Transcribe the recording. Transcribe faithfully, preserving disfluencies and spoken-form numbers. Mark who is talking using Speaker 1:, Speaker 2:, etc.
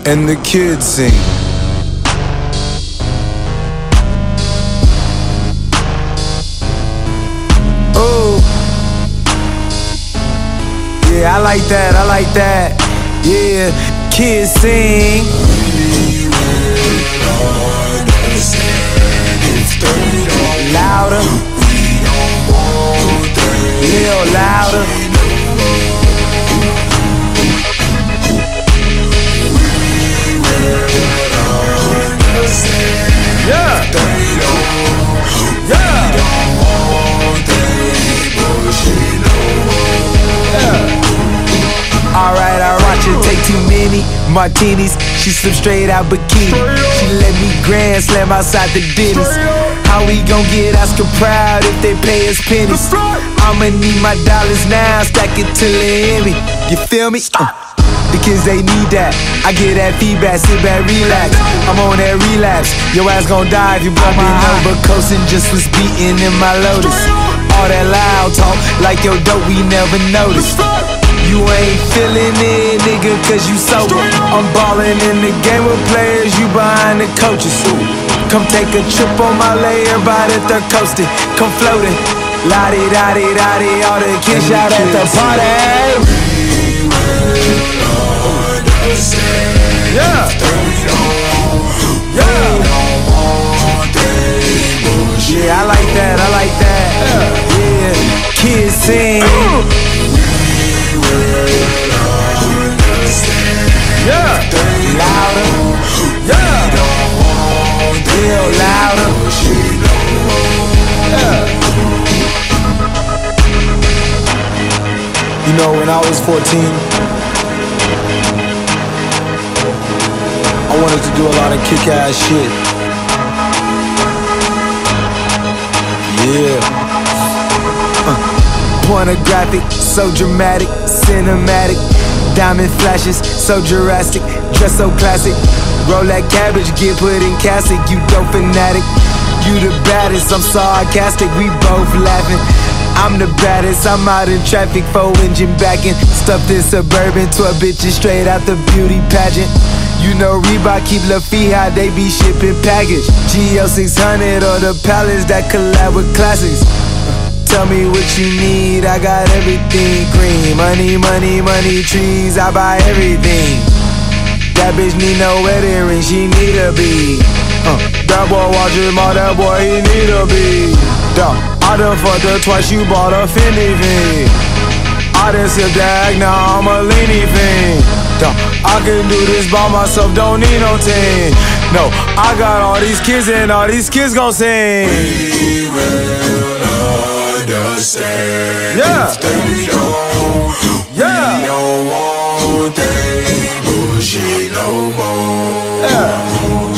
Speaker 1: and the kids sing. Oh, yeah, I like that, I like that. Yeah, kids sing. Louder, little louder. Yeah, yeah, yeah. Alright, I watch her take too many martinis. She slipped straight out bikini. She let me grand slam outside the Denny's. How we gon' get Oscar proud if they pay us pennies? I'ma need my dollars now, stack it till they hear me. You feel me? Uh. The kids, they need that. I get that feedback, sit back, relax. I'm on that relapse. Your ass gon' die if you brought me over. Coastin' just was beating in my Lotus. All that loud talk, like your dope, we never noticed. You ain't feeling it, nigga, cause you sober. I'm ballin' in the game with players, you behind the coaches. Come take a trip on my lay, everybody they're coasting. Come floating. La-di-da-di-da-di, all the kids shout at the party. Yeah, yeah, yeah, I like that, I like that. Yeah, kids sing. Yeah, louder. Yeah, real louder. Yeah. You know, when I was fourteen, I wanted to do a lot of kick-ass shit. Yeah. uh. Pornographic, so dramatic, cinematic. Diamond flashes, so Jurassic. Dress so classic. Roll that cabbage, get put in casket. You dope fanatic. You the baddest, I'm sarcastic. We both laughing. I'm the baddest, I'm out in traffic, four engine backing. Stuffed in Suburban, twelve bitches straight out the beauty pageant. You know Reebok keep La Fija, they be shipping package. G L six hundred or the Palace that collab with classics. Tell me what you need, I got everything green. Money, money, money, trees, I buy everything. That bitch need no wedding ring, she need a bead. uh, That boy watch him, all that boy he need a bead. Duh. I done fucked her twice, you bought a Fendi fiend. I done sipped that, now I'm a leany fiend. Duh. I can do this by myself, don't need no team. No, I got all these kids and all these kids gon' sing.
Speaker 2: We will understand.
Speaker 1: Yeah.
Speaker 2: If they don't,
Speaker 1: yeah.
Speaker 2: We don't want that bullshit no more.
Speaker 1: Yeah.